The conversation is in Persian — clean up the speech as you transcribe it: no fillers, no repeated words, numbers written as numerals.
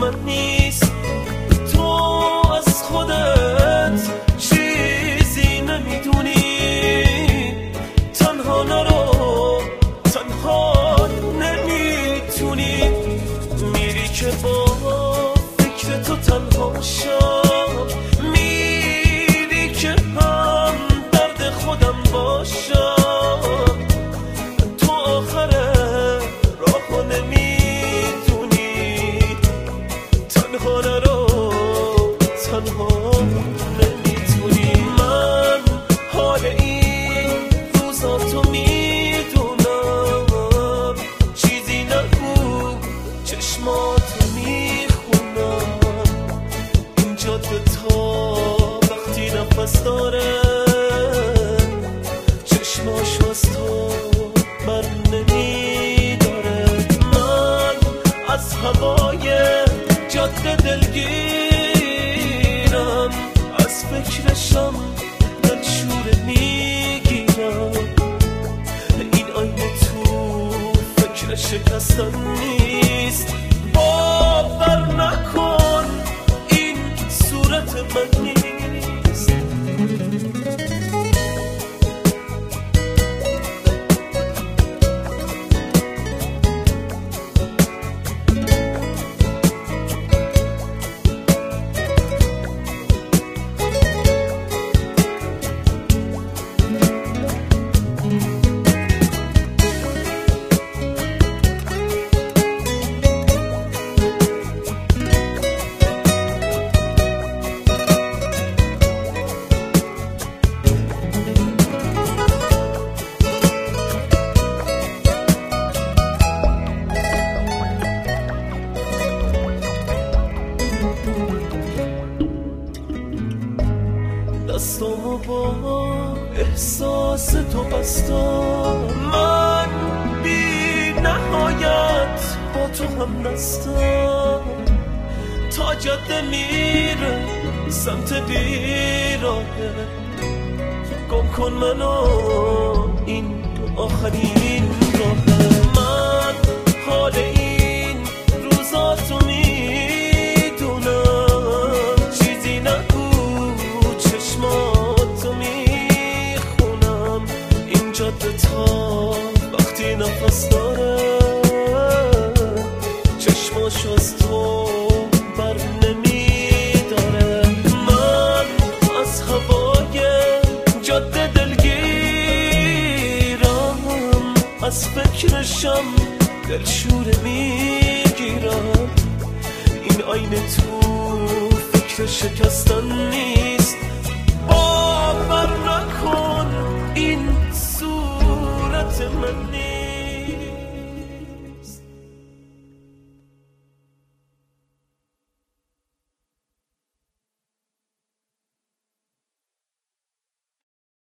من نیست. تو از خودت چیزی نمیدونی، تنها نرو، تنها نمیتونی. میری که با فکر تو تنها شم، میری که هم درد خودم باشم. تو آخر راهو نمیدونی، تنها نرو، تنها نمیتونی. من حال این روزا تو میدونم، چیزی نگو چشماتو میخونم. این جاده تا وقتی نفس داره، چشماشو از تو بر نمیداره. من از هوای جاده دلگیرم، از فکرشم دلشوره میگیرم. این آینه تو فکر شکستن نیست، باور نکن این صورت من نیست. دستامو با احساس تو بستم، من بی نهایت با تو هم دستم. تا جاده میره سمت بیراهه، گم کن منو، این آخرین راهه. من حال این روزا تو میدونم، چیزی نگو چشماتو میخونم. این جاده تا وقتی نفس داره، چشماشو از تو بر نمیداره. من از هوای جاده دلگیرم، از فکرشم دلشوره میگیرم. این آینه تو فکر شکستن